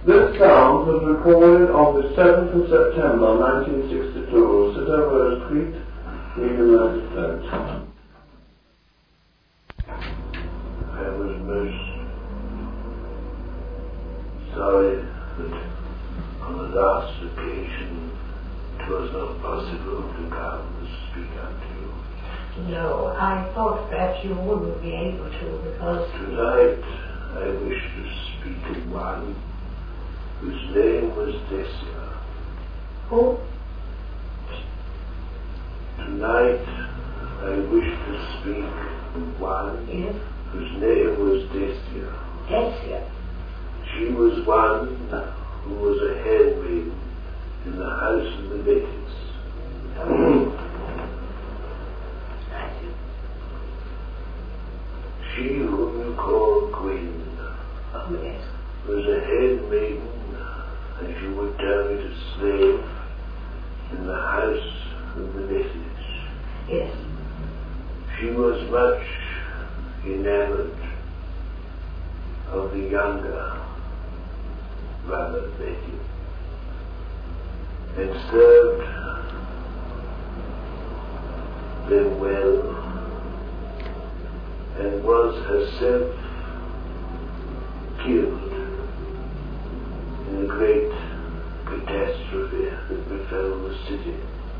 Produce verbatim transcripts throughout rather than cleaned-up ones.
This sound was recorded on the seventh of September nineteen sixty-two, Cedar Creek, in the United States. I was most sorry that on the last occasion it was not possible to come to speak unto you. No, I thought perhaps you wouldn't be able to, because... Tonight I wish to speak to one whose name was Decia. Who? Tonight I wish to speak to one Yes? whose name was Decia. Decia? She was one who was a handmaid in the house of the Metis. Oh. I see. She whom you call Queen Oh, yes. was a handmaiden, as you would tell me, to slave in the house of the Metis. Yes. She was much enamored of the younger brother Betty, and served them well, and was herself killed in the great catastrophe that befell the city.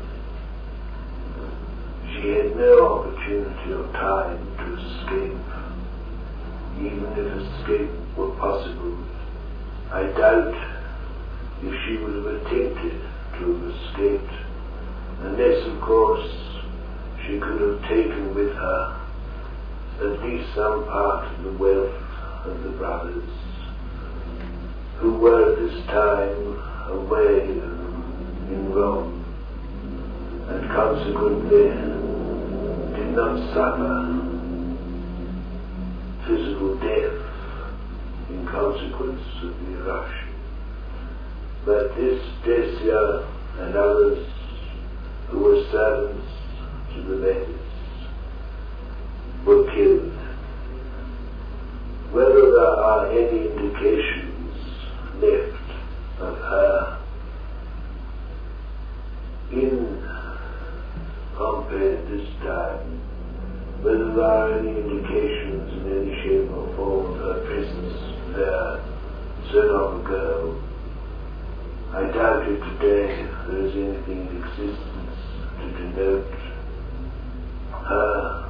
She had no opportunity or time to escape. Even if escape were possible, I doubt if she would have attempted to have escaped, unless, of course, she could have taken with her at least some part of the wealth of the brothers, who were at this time away in Rome, and consequently did not suffer physical death in consequence of the eruption. But this Decia and others who were servants to the Metis were killed. Whether there are any indications left of her in Pompeii at this time, whether there are any indications in any shape or form of her presence there so long ago, I doubt if today there is anything in existence to denote her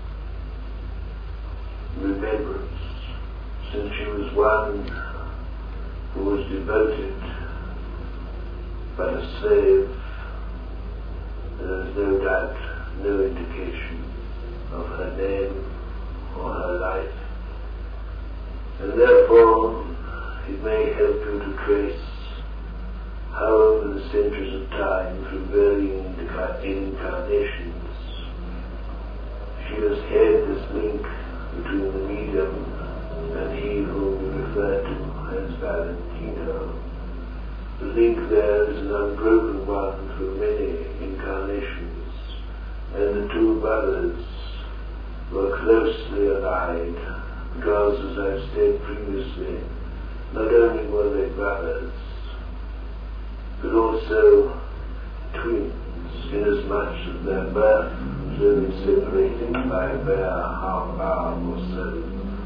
remembrance, since she was one who was devoted but a slave. There is no doubt no indication of her name or her life, and therefore it may help you to trace how over the centuries of time, through varying incarnations, she has had this link between the medium and he whom you refer to as Valentino. The link there is an unbroken one through many incarnations, and the two brothers were closely allied, because, as I've said previously, not only were they brothers, but also twins, inasmuch as their birth was only separated by a bare half hour or so.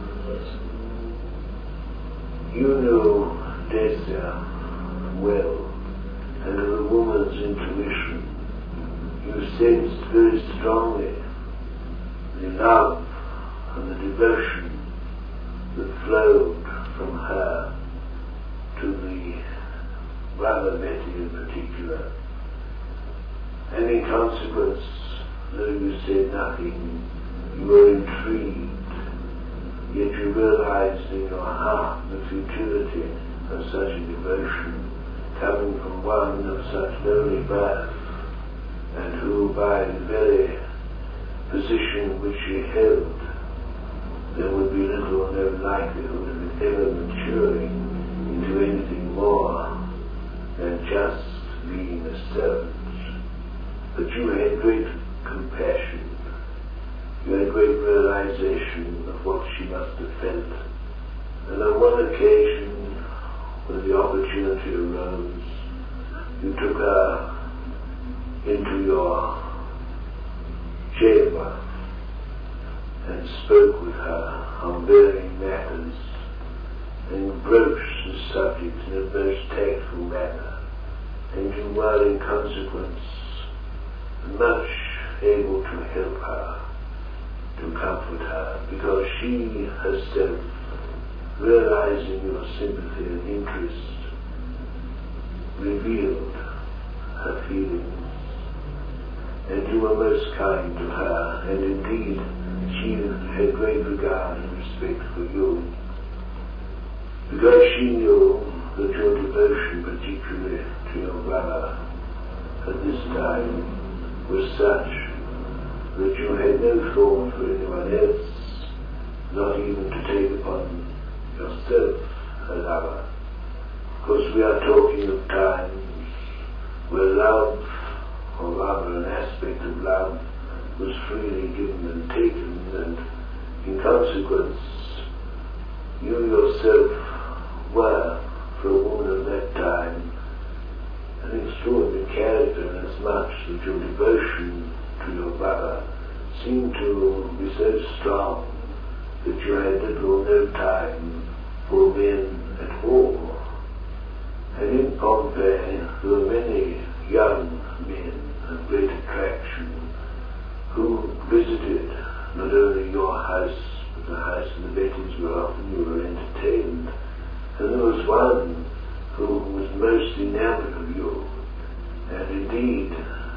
You know Decia well, and of a woman's intuition, you sensed very strongly the love and the devotion that flowed from her to the brother Betty in particular. And in consequence, though you said nothing, you were intrigued, yet you realized in your heart the futility of such a devotion coming from one of such lowly birth, and who, by the very position which she held, there would be little or no likelihood of it ever maturing into anything more than just being a servant. But you had great compassion, you had great realization of what she must have felt, and on one occasion, when the opportunity arose, you took her into your chamber and spoke with her on varying matters and broached the subject in a most tactful manner, and you were in consequence much able to help her, to comfort her, because she herself, realizing your sympathy and interest, revealed her feelings, and you were most kind to her, and indeed she had great regard and respect for you, because she knew that your devotion, particularly to your brother, at this time was such that you had no thought for anyone else, not even to take upon yourself a lover. Because we are talking of times where love, or rather an aspect of love, was freely given and taken, and in consequence you yourself were, for a woman of that time, an extraordinary character, inasmuch that your devotion to your brother seemed to be so strong that you had little or no time for men at all. And in Pompeii there were many young men of great attraction who visited not only your house, but the house of the Bettys, where often you were entertained. And there was one who was most enamored of you, and indeed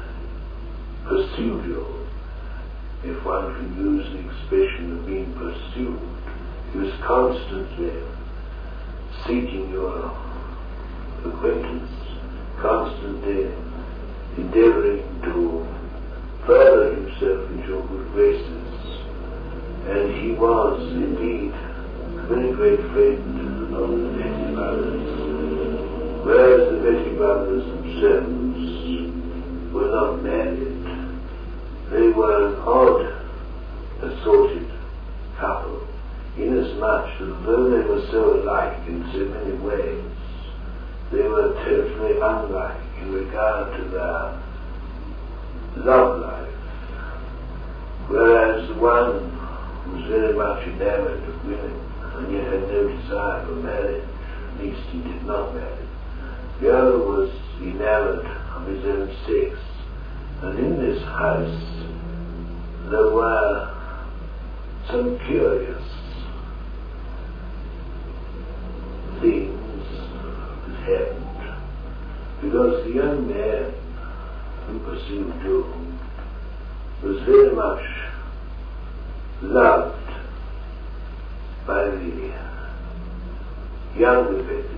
pursued you, if one can use the expression of being pursued. He was constantly seeking your acquaintance, constantly endeavoring to further himself into your good graces, and he was indeed a very great friend of the Betty brothers, whereas the Betty brothers themselves were not married. They were an odd assorted couple, inasmuch that though they were so alike in so many ways, they were totally unlike in regard to their love life. Whereas the one was very much enamored of women and yet had no desire for marriage, at least he did not marry. The other was enamored of his own sex, and in this house there were some curious things that happened, because the young man who pursued you was very much loved by the younger Betty,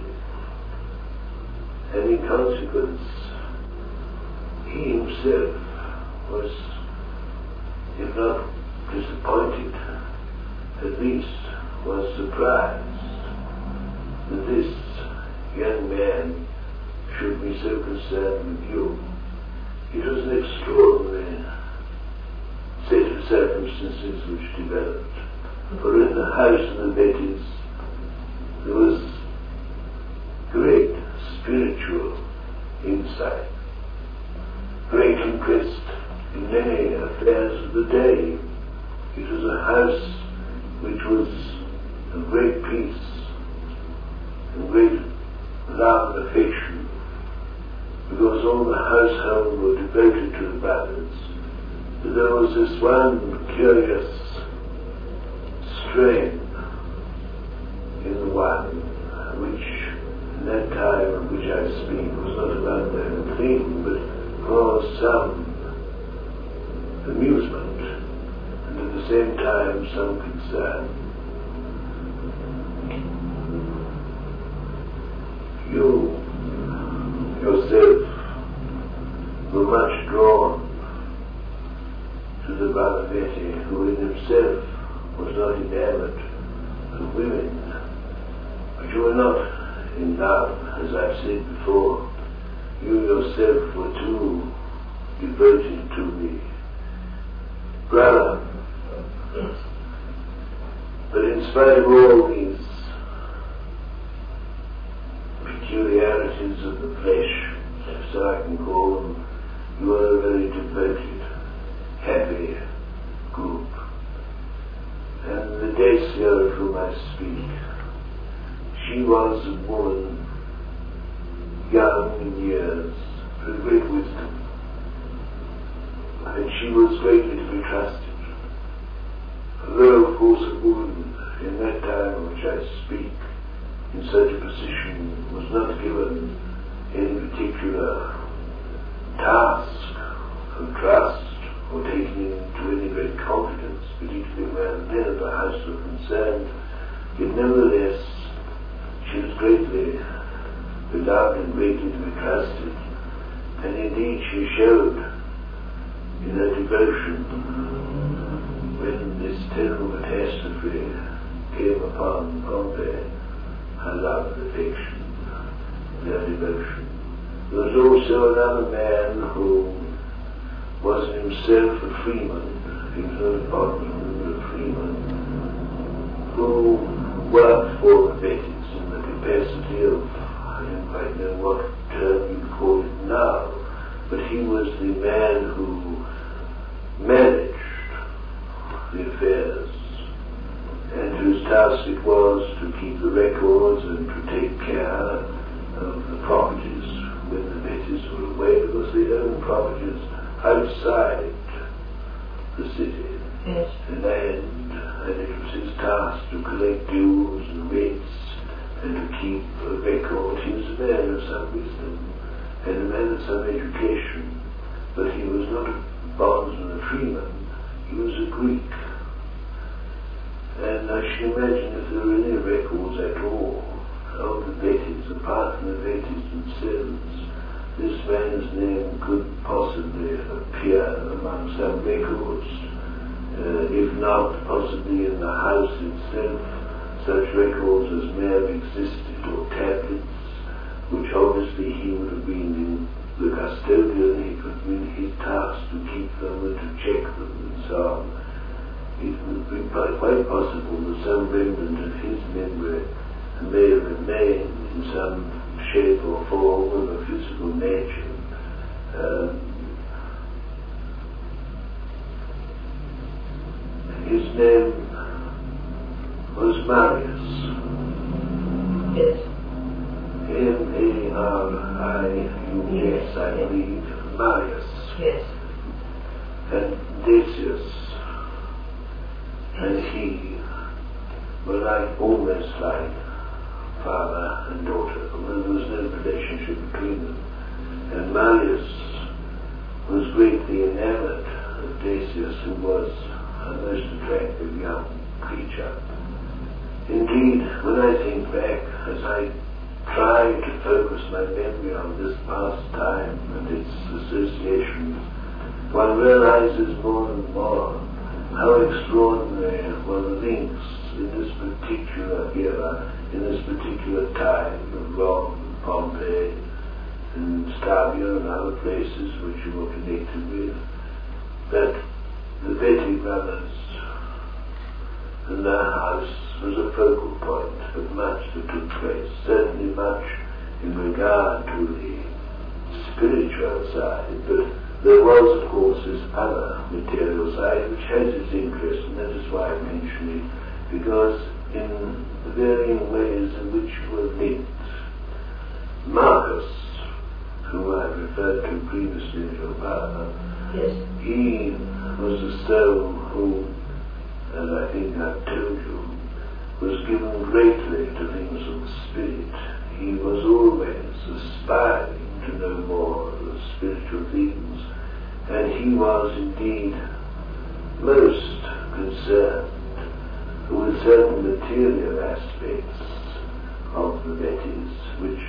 and in consequence he himself was, if not disappointed, at least was surprised that this young man should be so concerned with you. It was an extraordinary set of circumstances which developed. For in the house of the Bettys there was great spiritual insight, great interest in many affairs of the day. It was a house which was of great peace and great love and affection, because all the household were devoted to the brothers. But there was this one curious strain in the one, which in that time of which I speak was not about that thing, but for some amusement, and at the same time some concern. You yourself were much drawn to the brother Betty, who in himself was not enamored of women, but you were not in love, as I've said before. You yourself were too devoted to me, brother. But in spite of all these flesh, so I can call them. You are a very devoted, happy group. And the Dacia of whom I speak, she was a woman young in years, with great wisdom, and she was greatly to be trusted. Although, of course, a woman in that time of which I speak, in such a position, was not given any particular task of trust or taken into any great confidence, particularly when men of the house were concerned, yet nevertheless she was greatly beloved and greatly to be trusted, and indeed she showed in her devotion when this terrible catastrophe came upon Pompeii, her love and affection, and her devotion. There was also another man who was himself a freeman, he was not a bondman, but a freeman, who worked for the Betis in the capacity of, I don't quite know what term you call it now, but he was the man who managed the affairs, and whose task it was to keep the records and to take care of the properties when the Betis were away, because they owned properties outside the city, yes, and land, and it was his task to collect dues and rates and to keep a record. He was a man of some wisdom and a man of some education, but he was not a bondsman, a freeman, he was a Greek. And I should imagine if there were any records at all of the Betis, apart from the Betis themselves, this man's name could possibly appear among some records, uh, if not possibly in the house itself, such records as may have existed, or tablets, which obviously he would have been in the custodian, it would have been his task to keep them and to check them and so on. It would be quite possible that some remnant of his memory may have remained in some shape or form of a physical nature. Um, his name was Marius. yes, M A R I U S, I believe, Marius. yes, And Decius and he were like, almost like father and daughter, although there was no relationship between them. And Marius was greatly enamored of Decius, who was a most attractive young creature. Indeed, when I think back, as I try to focus my memory on this past time and its associations, one realizes more and more how extraordinary were the links in this particular era, in this particular time of Rome, Pompeii, and Stabia and other places which you were connected with, that the Betti brothers and their house was a focal point of much that took place, certainly much in regard to the spiritual side, but there was, of course, this other material side which has its interest, and that is why I mention it, because in the varying ways in which were linked, Marcus, who I referred to previously as your father, yes, he was a soul who, as I think I've told you, was given greatly to things of the spirit. He was always aspiring to know more of the spiritual things, and he was indeed most concerned with certain material aspects of the Betis, which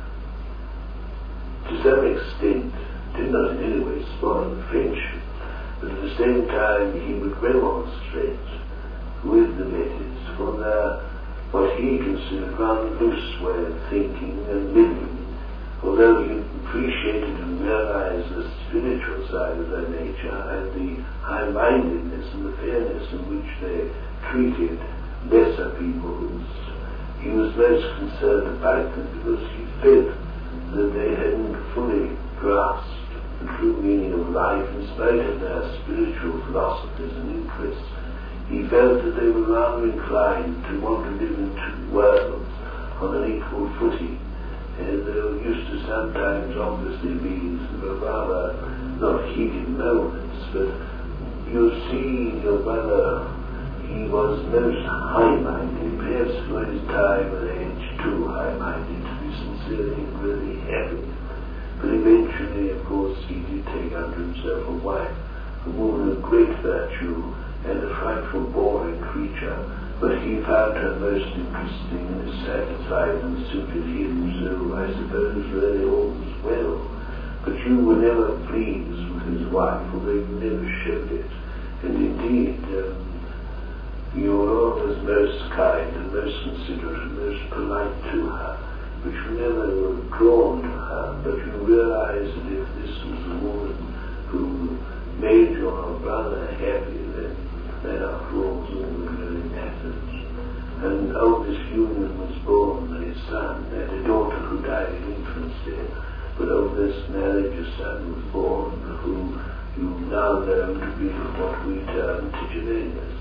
to some extent did not in any way spoil the friendship, but at the same time he would remonstrate with the Betis for their, what he considered rather loose way of thinking and living, although he appreciated and realized the spiritual side of their nature and the high-mindedness and the fairness in which they treated lesser peoples. He was most concerned about them because he felt that they hadn't fully grasped the true meaning of life in spite of their spiritual philosophies and interests. He felt that they were rather inclined to want to live in two worlds on an equal footing. And there used to sometimes obviously be sort of rather not heated moments, but you see your brother, he was most high-minded, perhaps for his time and age too high-minded to be sincerely and really happy. But eventually, of course, he did take unto himself a wife, a woman of great virtue and a frightful boring creature, but he found her most interesting and satisfied and suited him, so I suppose really all was well. But you were never pleased with his wife, although you never showed it. And indeed, um, you were always most kind and most considerate and most polite to her, but you never were drawn to her, but you realized that if this was a woman who made your brother happy, then that after all was all that really mattered. And of this union was born a son, and a daughter who died in infancy, but of this marriage a son was born who you now know to be what we term Tigellinus.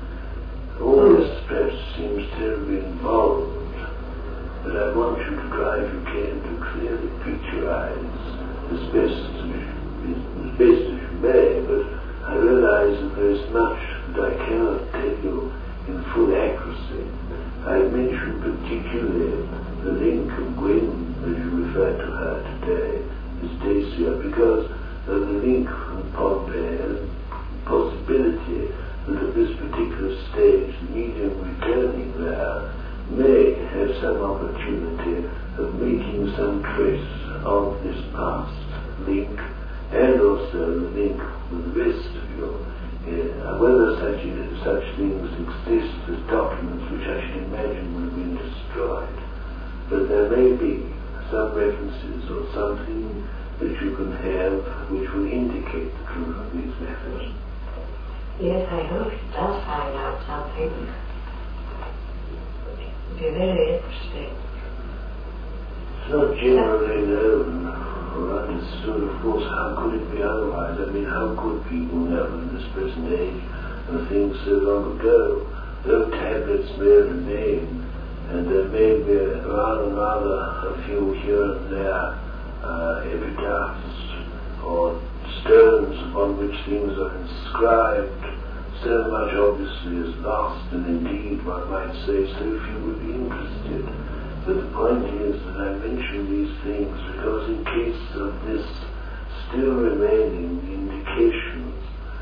All this perhaps seems terribly involved, but I want you to try if you can to clearly picturize as best as you, as best as you may, but I realize that there is much that I cannot tell you in full accuracy. I mentioned particularly the link of Gwen, as you referred to her today, as Dacia, because of the link from Pompey and possibility that at this particular stage the medium returning there may have some opportunity of making some trace of this past link, and also the link with the rest of you. Uh, whether such, such things exist as documents which I should imagine would have been destroyed, but there may be some references or something that you can have which will indicate the truth of these matters. Yes, I hope it does find out something. It would be very interesting. It's not generally known or understood, of course. How could it be otherwise? I mean, how could people know in this present age of things so long ago? Though tablets may remain, and there may be rather rather a few here and there uh, epitaphs or stones upon which things are inscribed, so much obviously is lost, and indeed one might say so few would be interested. But the point is that I mention these things because in case of this still remaining indications,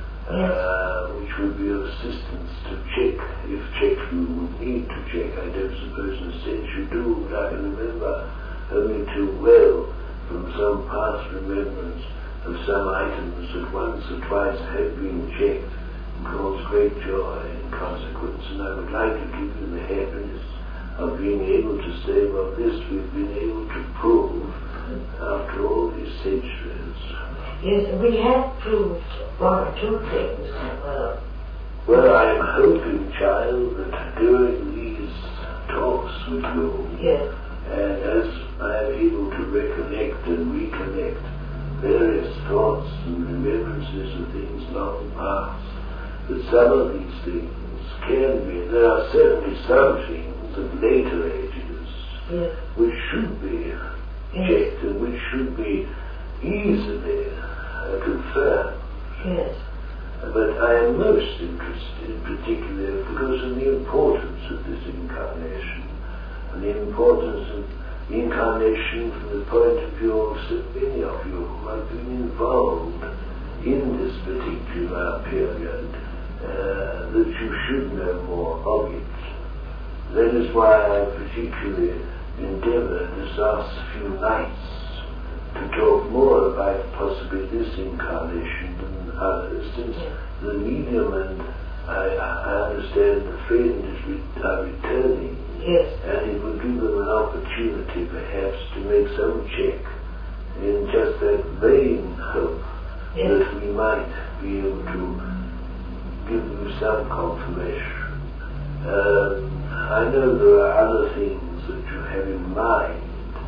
uh, which would be of assistance to check, if check you would need to check, I don't suppose in a sense you do, but I can remember only too well from some past remembrance of some items that once or twice had been checked and caused great joy in consequence, and I would like to give you the happiness of being able to say, well, this we've been able to prove after all these centuries. Yes, we have proved one or two things that were... Well, I am hoping, child, that during these talks with you, yes, and as I am able to recollect and reconnect various thoughts and remembrances of things long past, that some of these things can be, there are certainly some things of later ages, yes, which should be yes, checked and which should be easily uh, confirmed. yes. But I am most interested particularly because of the importance of this incarnation, and the importance of the incarnation from the point of view of so many of you who have been involved in this particular period, uh, that you should know more of it. That is why I particularly endeavored this last few nights to talk more about possibly this incarnation than others, since the medium and I, I understand the friend is re- are returning, Yes. and it will give them an opportunity perhaps to make some check in just that vain hope Yes. that we might be able to give you some confirmation. Um, I know there are other things that you have in mind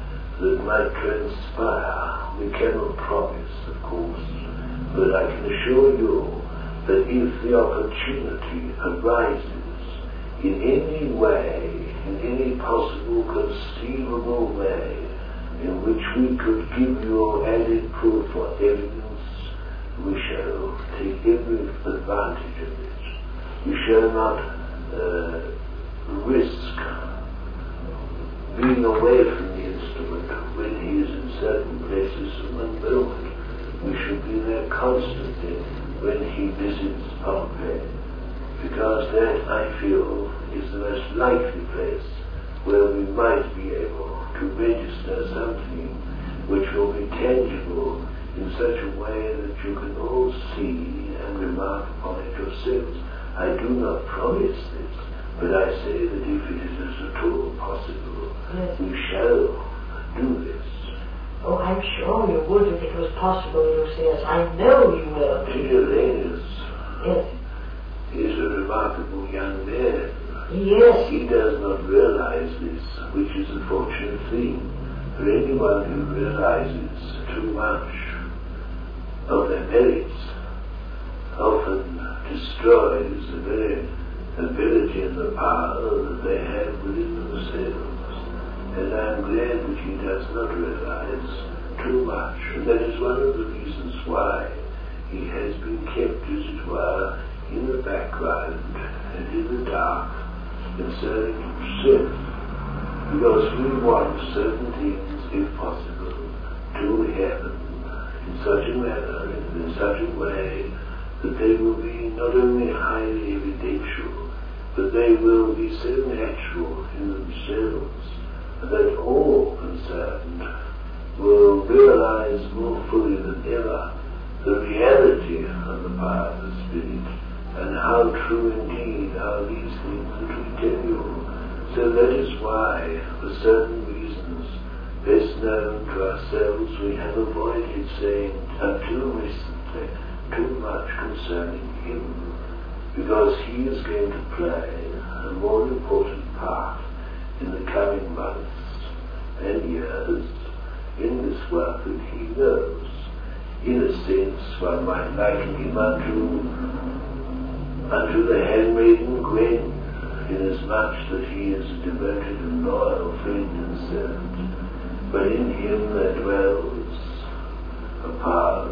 that might transpire. We cannot promise, of course, but I can assure you that if the opportunity arises in any way, in any possible conceivable way, in which we could give you added proof or evidence, we shall take every advantage of it. We shall not uh, risk being away from the instrument when he is in certain places from one moment. We should be there constantly when he visits Pompeii, because that, I feel, is the most likely place where we might be able to register something which will be tangible in such a way that you can all see and remark upon it yourselves. I do not promise this, but I say that if it is at all possible, yes, we shall do this. Oh, I'm sure you would if it was possible, Lucius. I know you will. Timotheus Yes. is a remarkable young man. Yes. He does not realize this, which is a fortunate thing. For anyone who realizes too much of their merits often destroys the very ability and the power that they have within themselves. And I am glad that he does not realize too much. And that is one of the reasons why he has been kept, as it were, in the background and in the dark, concerning himself. Because we want certain things, if possible, to happen in such a manner, in such a way, that they will be not only highly evidential, but they will be so natural in themselves that all concerned will realize more fully than ever the reality of the power of the Spirit, and how true indeed are these things that we tell you. So that is why, for certain reasons best known to ourselves, we have avoided saying until recently too much concerning him, because he is going to play a more important part in the coming months and years in this work that he knows. In a sense, one might liken him unto, unto the handmaiden Gwen, inasmuch that he is a devoted and loyal friend and servant. But in him there dwells a power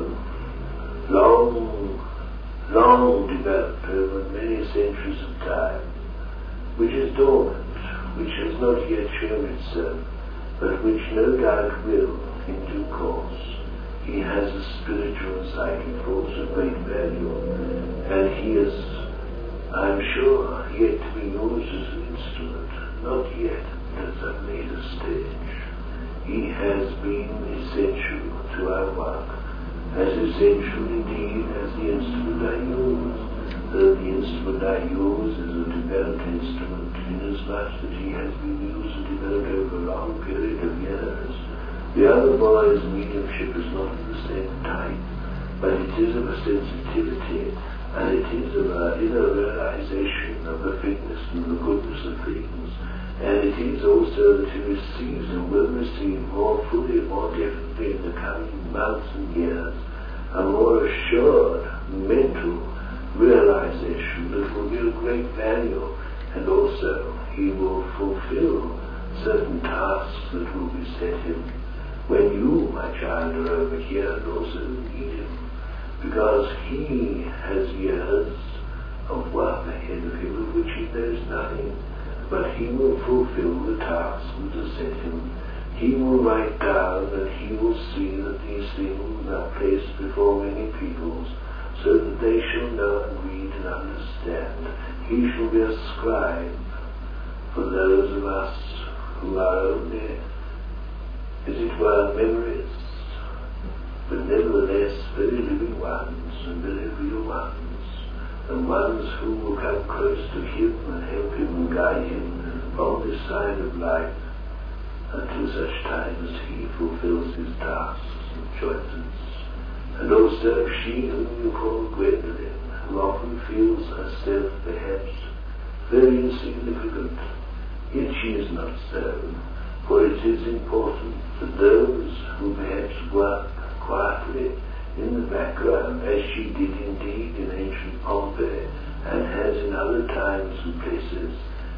long, long developed over many centuries of time, which is dormant, which has not yet shown itself, but which no doubt will in due course. He has a spiritual and psychic force of great value, and he is, I am sure, yet to be used as an instrument, not yet as a later stage. He has been essential to our work, as essential indeed as the instrument I use. Though the instrument I use is a developed instrument, inasmuch that he has been used and developed over a long period of years. The other boy's mediumship is not of the same type, but it is of a sensitivity, and it is of an inner realization of the fitness and the goodness of things, and it is also that he receives and will receive more fully, more definitely in the coming months and years, a more assured mental realization that will be of great value, and also he will fulfill certain tasks that will be set him when you, my child, are over here and also need him, because he has years of work ahead of him of which he knows nothing, but he will fulfill the tasks that are set him. He will write down and he will see that these things are placed before many peoples, so that they shall know and read and understand. He shall be a scribe for those of us who are only, as it were, memories, but nevertheless very living ones and very real ones, and ones who will come close to him and help him and guide him on this side of life until such time as he fulfills his tasks and choices. And also she whom you call Gwendolen, who often feels herself perhaps very insignificant, yet she is not so, For it is important that those who perhaps work quietly in the background, as she did indeed in ancient Pompeii, and has in other times and places,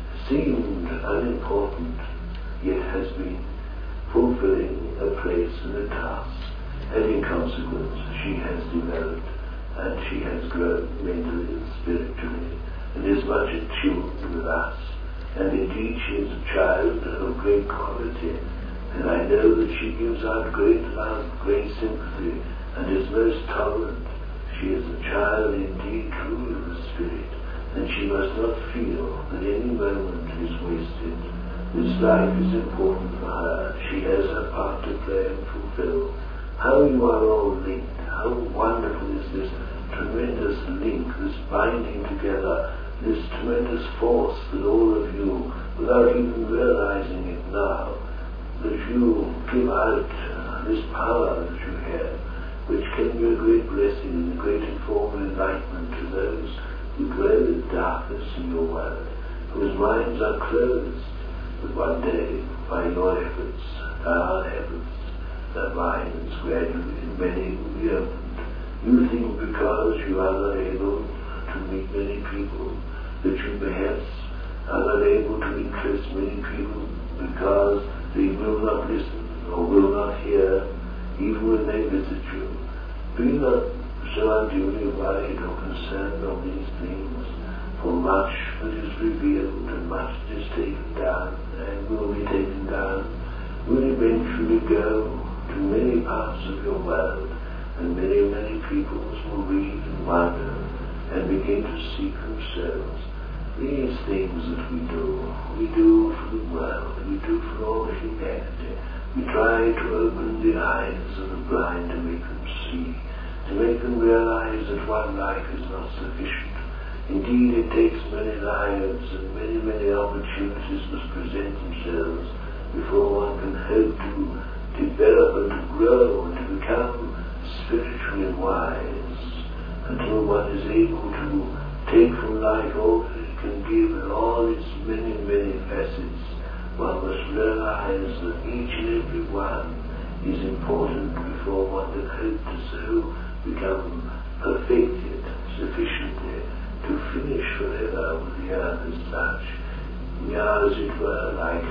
seemed unimportant, yet has been fulfilling a place and a task, and in consequence she has developed and she has grown mentally and spiritually, and is much attuned with us, and indeed she is a child of great quality, and I know that she gives out great love, great sympathy, and is most tolerant. She is a child indeed truly of the Spirit, and she must not feel that any moment is wasted. This life is important for her. She has her part to play and fulfill. How you are all linked. How wonderful is this tremendous link, this binding together, this tremendous force that all of you, without even realizing it now, that you give out uh, this power that you have, which can be a great blessing and a great informal enlightenment to those who dwell in darkness in your world, whose minds are closed. But one day, by your efforts, by our efforts, their minds gradually, many will be opened. You think because you are not able to meet many people, that you perhaps are not able to interest many people because they will not listen or will not hear, even when they visit you. Be not so unduly worried or concerned on these things, for much that is revealed and much that is taken down and will be taken down will eventually go to many parts of your world, and many, many peoples will read and wonder and begin to seek themselves. These things that we do, we do for the world, we do for all humanity. We try to open the eyes of the blind to make them see, to make them realize that one life is not sufficient. Indeed, it takes many lives and many, many opportunities must present themselves before one can hope to develop and to grow and to become spiritually wise, until one is able to take from life all that it can give in all its many, many facets. One must realize that each and every one is important before one can hope to so become perfected sufficiently to finish forever with the earth as such. We are, as it were, like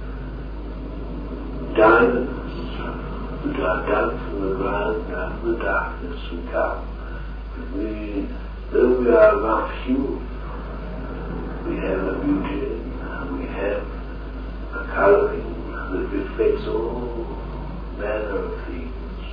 diamonds that are dug from the ground out of the darkness and come. But we, though we are rough hewn, we have a beauty, we have a colouring that reflects all manner of things.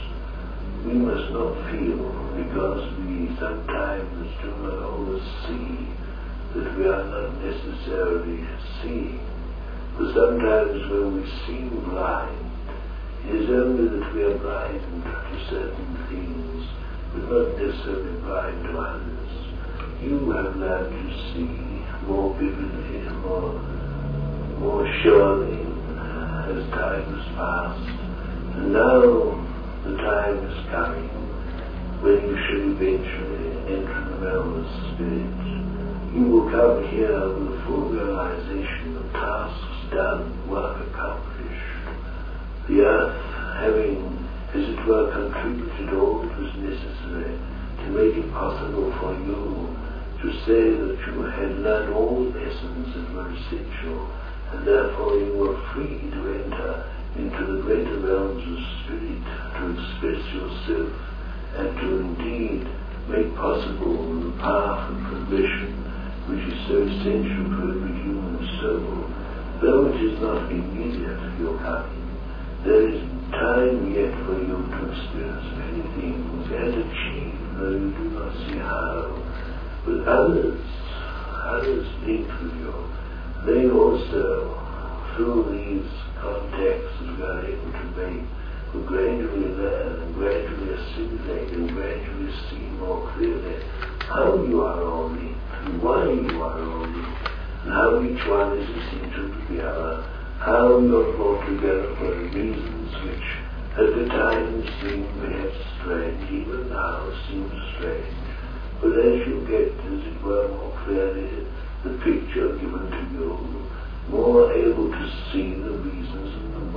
We must not feel, because we sometimes do not always see, that we are not necessarily seeing. For sometimes when we seem blind, it is only that we are blind to certain things, but not necessarily blind to others. You have learned to see more vividly, more, more surely as time has passed. And now the time is coming when you shall eventually enter the realm of spirit. You will come here with a full realization of tasks done, work accomplished. The earth having, as it were, contributed all that was necessary to make it possible for you to say that you had learned all the lessons that were essential, and therefore you were free to enter into the greater realms of spirit, to express yourself, and to indeed make possible the path of progression which is so essential to every human soul. Though it is not immediate your coming, there is time yet for you to experience many things and achieve, though you do not see how. But others, others linked with you, they also, through these contacts that we are able to make, will gradually learn and gradually assimilate and gradually see more clearly how you are all linked and why you are all linked, and how each one is essential to the other, how you are brought together for reasons which at the time seem perhaps strange, even now seem strange. But as you get, as it were, more clearly the picture given to you, more able to see the reasons and the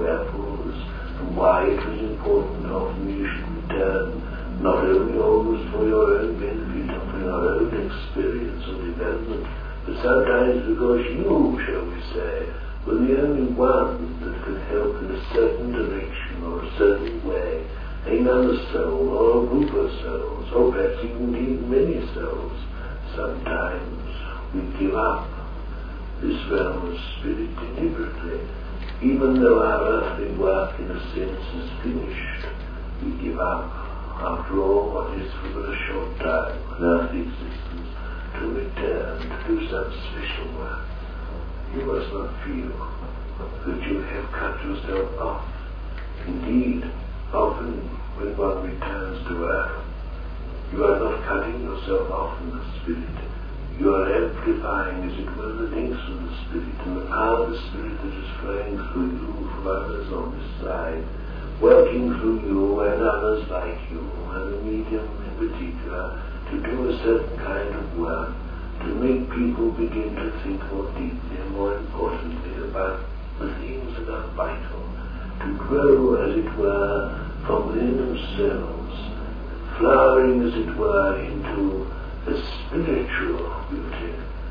important. Often you should return, not only always for your own benefit or for your own experience or development, but sometimes because you, shall we say, were the only one that could help in a certain direction or a certain way another soul or a group of souls, or perhaps even many souls. Sometimes we give up this realm of spirit deliberately, even though our earthly work in a sense is finished. We give up, after all, what is for but a short time on earthly existence, to return to do some special work. You must not feel that you have cut yourself off. Indeed, often when one returns to earth, you are not cutting yourself off from the spirit. You are amplifying, as it were, the links of the spirit and the power of the spirit that is flowing through you from others on this side, working through you and others like you, and the medium in particular, to do a certain kind of work, to make people begin to think more deeply and more importantly about the things that are vital, to grow, as it were, from within themselves, flowering, as it were, into a spiritual beauty.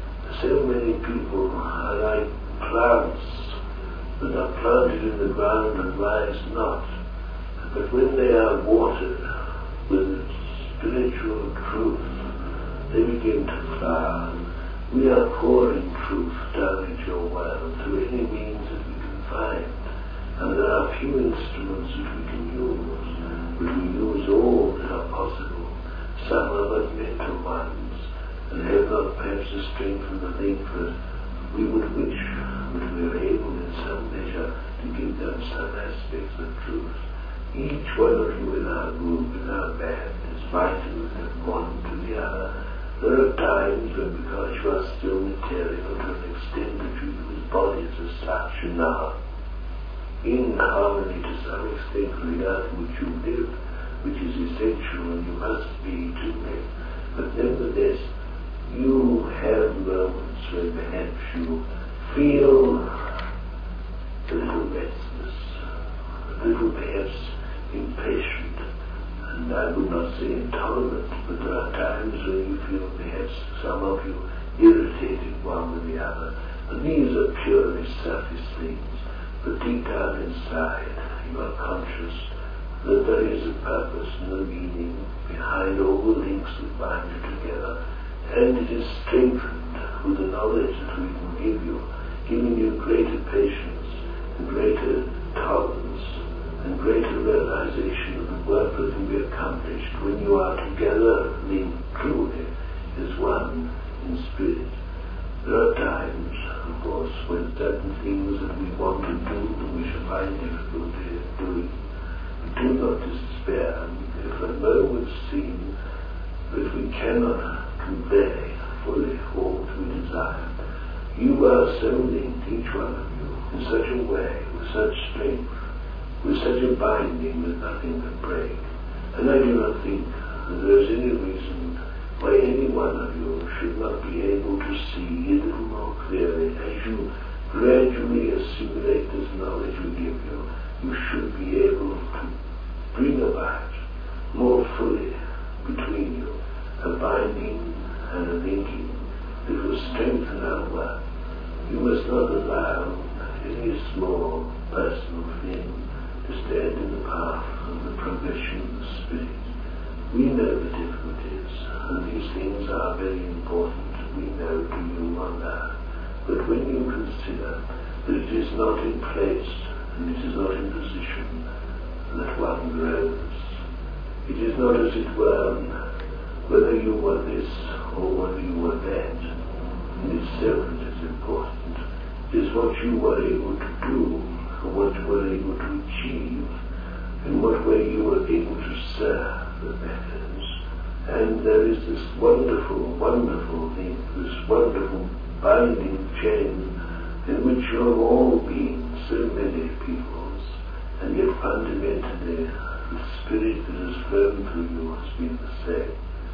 So many people are like plants that are planted in the ground and rise not, but when they are watered with spiritual truth, they begin to flower. We are pouring truth down into your world through any means that we can find, and there are few instruments that we can use, but we use all that are possible. Some are but mental ones, and have not perhaps the strength and the link that we would wish, but we are able in some measure to give them some aspects of truth. Each one of you in our group, in our band, is vital and one to the other. There are times when, because you are still material to an extent that you use bodies as such and are in harmony to some extent with the earth in which you live, which is essential and you must be to live. But nevertheless, you have moments when perhaps you feel a little restless, a little perhaps impatient, and I would not say intolerant, but there are times when you feel perhaps some of you irritated one with the other, and these are purely surface things, but deep down inside you are conscious that there is a purpose and a meaning behind all the links that bind you together, and it is strengthened with the knowledge that we can give you, giving you greater patience and greater tolerance and greater realization of the work that can be accomplished when you are together linked truly as one in spirit. There are times, of course, when certain things that we want to do we shall find difficulty in doing. But do not despair if a moment seems that we cannot convey fully all that we desire. You are so linked, each one of you, in such a way, with such strength, with such a binding that nothing can break. And I do not think that there is any reason why any one of you should not be able to see a little more clearly as you gradually assimilate this knowledge we give you. You should be able to bring about more fully between you a binding and a linking that will strengthen our work. You must not allow any small personal thing to stand in the path of the progression of the spirit. We know the difficulties, and these things are very important, we know, to you on earth. But when you consider that it is not in place, and it is not in position, that one grows, it is not, as it were, whether you were this or whether you were that. In itself it is important. It is what you were able to do, or what you were able to achieve, in what way you were able to serve that matters. And there is this wonderful, wonderful thing, this wonderful binding chain in which you have all been so many peoples, and yet fundamentally the spirit that has flown through you has been the same.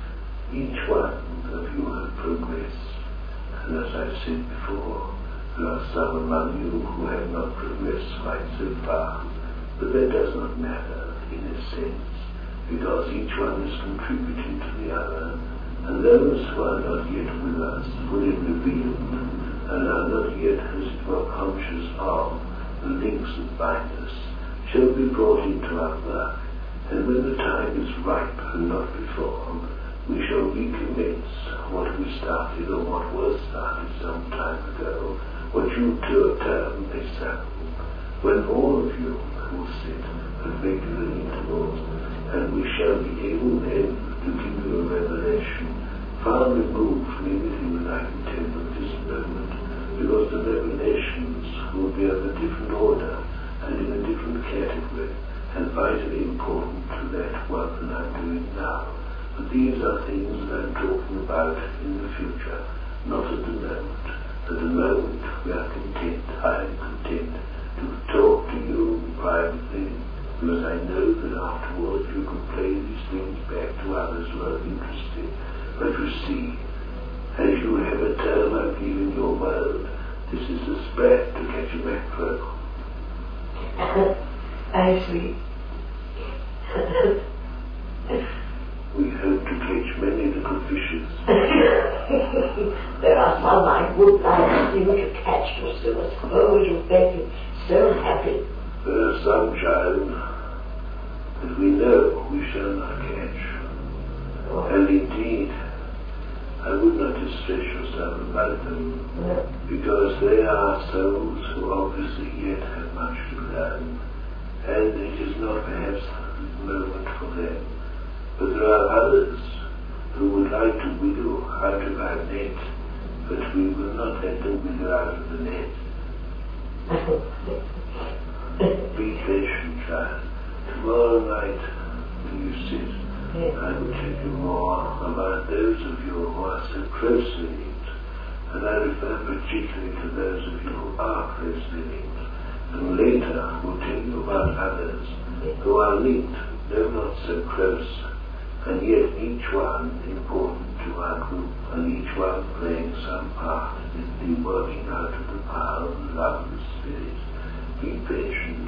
Each one of you has progressed, and as I've said before, there are some among you who have not progressed quite so far, but that does not matter. in a sense, because each one is contributing to the other, and those who are not yet with us, fully revealed, and are not yet, as it were, conscious of the links that bind us, shall be brought into our work, and when the time is ripe and not before, we shall recommence what we started or what was started some time ago, what you term a sample, when all of you will sit at regular intervals, and we shall be able then to give you a revelation far removed from anything that I can tell you at this moment, because the revelations will be of a different order and in a different category, and vitally important to that work that I'm doing now. But these are things that I'm talking about in the future, not at the moment. At the moment we are content, I am content, to talk to you privately, because I know that afterwards you can play these things back to others who are interested. But you see, as you have a term I've given your world, this is the spread to catch a mackerel. I see. We hope to catch many little fishes. There are some I would like you to catch, Mister I suppose you'll make me so happy. There are some, child, that we know we shall not catch. Oh. And indeed, I would not distress yourself about them, No. because they are souls who obviously yet have much to learn, and it is not perhaps the moment for them. But there are others who would like to wiggle out of our net, but we will not let them wiggle out of the net. Be patient, child. Tomorrow night, when you sit, Yes. I will tell you more about those of you who are so closely linked, and I refer particularly to those of you who are closely linked. And later we'll tell you about others who are linked, though not so close, and yet each one important to our group, and each one playing some part in the working out of the power and love of the Spirit. Be patient.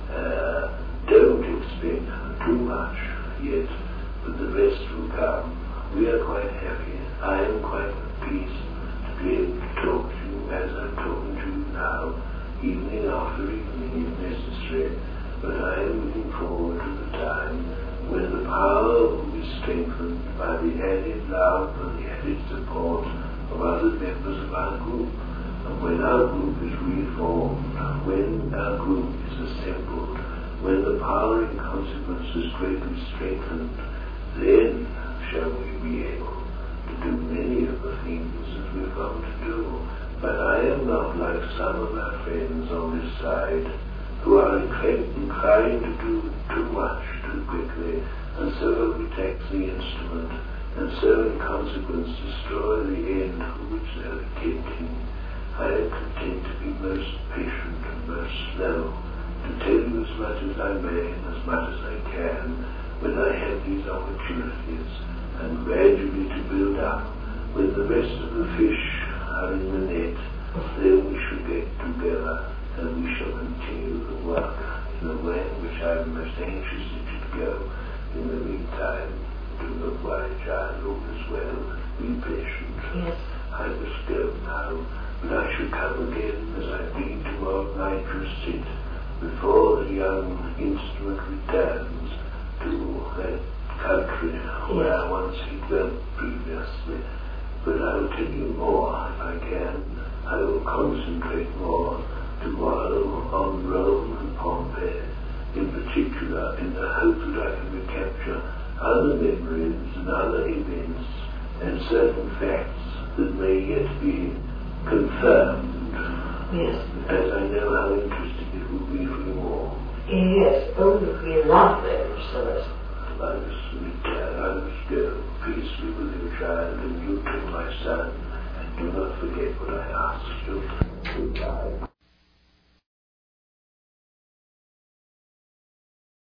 Uh, don't expect too much yet, but the rest will come. We are quite happy. I am quite at peace to be able to talk to you as I'm talking to you now, evening after evening if necessary, but I am looking forward to the time when the power will be strengthened by the added love and the added support of other members of our group. And when our group is reformed, when our group is assembled, when the power in consequence is greatly strengthened, then shall we be able to do many of the things that we've come to do. But I am not like some of our friends on this side, who are inclined to do too much too quickly, and so overtax the instrument, and so in consequence destroy the end for which they are attempting. I am content to be most patient and most slow, to tell you as much as I may and as much as I can when I have these opportunities, and gradually to build up. When the rest of the fish are in the net, then we shall get together, and we shall continue the work in the way in which I am most anxious it should go. In the meantime, do not worry, child, all is well. Be patient. Yes. I must go now, but I shall come again as I've been tomorrow night to sit before the young instrument returns to that country where once he dwelt previously. But I will tell you more if I can. I will concentrate more tomorrow on Rome and Pompeii, in particular, in the hope that I can recapture other memories and other events and certain facts that may yet be confirmed. Yes. As I know how interesting it will be for you all. Yes, oh, we love them, sirs. I must return, I must go. Peace be with you, child, and you too, my son, and do not forget what I asked you. Goodbye.